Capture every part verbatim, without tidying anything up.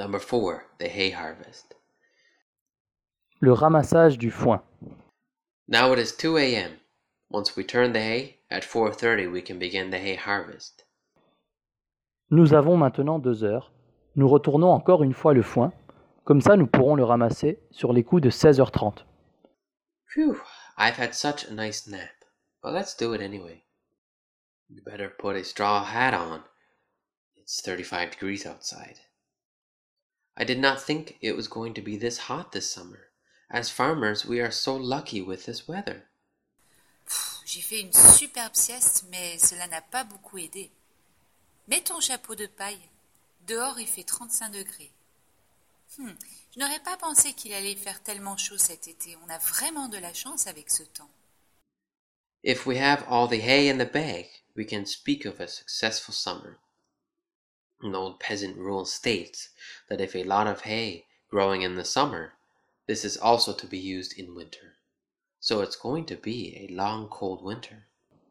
Number four, the hay harvest. Le ramassage du foin. Now it is two a.m. Once we turn the hay, at four thirty we can begin the hay harvest. Nous avons maintenant deux heures. Nous retournons encore une fois le foin. Comme ça, nous pourrons le ramasser sur les coups de seize heures trente. Phew, I've had such a nice nap. But let's do it anyway. You better put a straw hat on. It's thirty-five degrees outside. I did not think it was going to be this hot this summer. As farmers, we are so lucky with this weather. Pff, j'ai fait une superbe sieste, mais cela n'a pas beaucoup aidé. Mets ton chapeau de paille. Dehors, il fait trente-cinq degrés. Hmm, je n'aurais pas pensé qu'il allait faire tellement chaud cet été. On a vraiment de la chance avec ce temps. If we have all the hay in the bag, we can speak of a successful summer. An old peasant rule states that if a lot of hay growing in the summer, this is also to be used in winter. So it's going to be a long cold winter.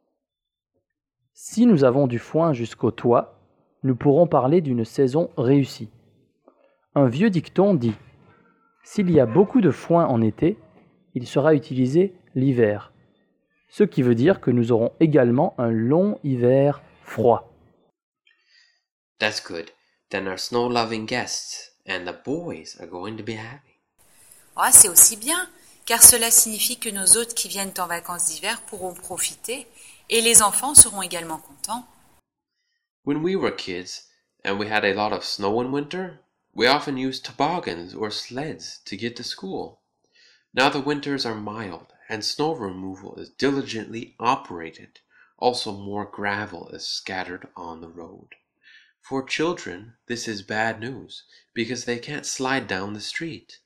Si nous avons du foin jusqu'au toit, nous pourrons parler d'une saison réussie. Un vieux dicton dit « S'il y a beaucoup de foin en été, il sera utilisé l'hiver », ce qui veut dire que nous aurons également un long hiver froid. That's good. Then our snow-loving guests and the boys are going to be happy. Oh, c'est aussi bien, car cela signifie que nos hôtes qui viennent en vacances d'hiver pourront profiter et les enfants seront également contents. When we were kids and we had a lot of snow in winter, we often used toboggans or sleds to get to school. Now the winters are mild and snow removal is diligently operated. Also more gravel is scattered on the road. For children, this is bad news because they can't slide down the street.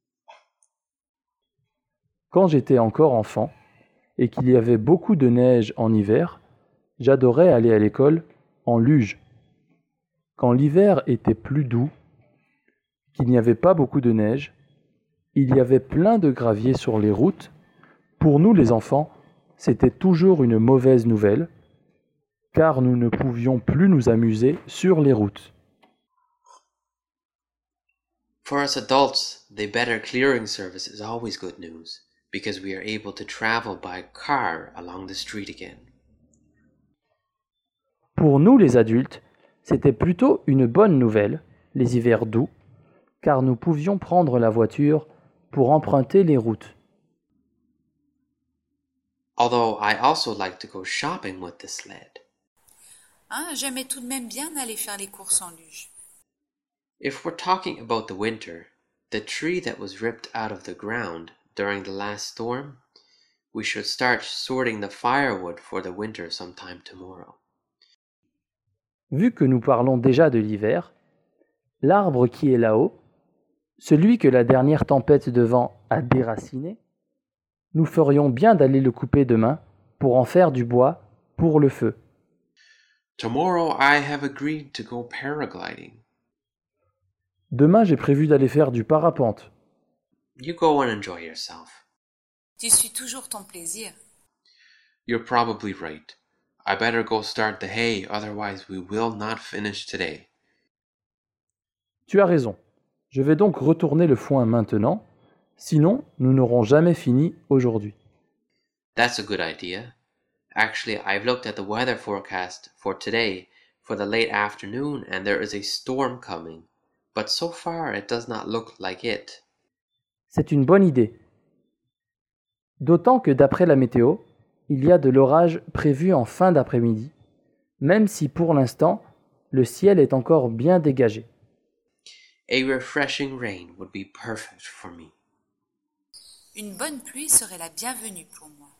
Quand j'étais encore enfant et qu'il y avait beaucoup de neige en hiver, j'adorais aller à l'école en luge. Quand l'hiver était plus doux, qu'il n'y avait pas beaucoup de neige, il y avait plein de gravier sur les routes. Pour nous les enfants, c'était toujours une mauvaise nouvelle, car nous ne pouvions plus nous amuser sur les routes. For us adults, the better clearing service is always good news, because we are able to travel by car along the street again. Pour nous les adultes, c'était plutôt une bonne nouvelle, les hivers doux, car nous pouvions prendre la voiture pour emprunter les routes. Although I also like to go shopping with the sled. Hein, j'aimais tout de même bien aller faire les courses en luge. If we're talking about the winter, the tree that was ripped out of the ground during the last storm, we should start sorting the firewood for the winter sometime tomorrow. Vu que nous parlons déjà de l'hiver, l'arbre qui est là-haut, celui que la dernière tempête de vent a déraciné, nous ferions bien d'aller le couper demain pour en faire du bois pour le feu. Tomorrow I have agreed to go paragliding. Demain, j'ai prévu d'aller faire du parapente. You go and enjoy yourself. Tu suis toujours ton plaisir. You're probably right. I better go start the hay, otherwise we will not finish today. Tu as raison. Je vais donc retourner le foin maintenant, sinon nous n'aurons jamais fini aujourd'hui. That's a good idea. Actually, I've looked at the weather forecast for today for the late afternoon and there is a storm coming. But so far it does not look like it. C'est une bonne idée. D'autant que d'après la météo, il y a de l'orage prévu en fin d'après-midi, même si pour l'instant, le ciel est encore bien dégagé. A refreshing rain would be perfect for me. Une bonne pluie serait la bienvenue pour moi.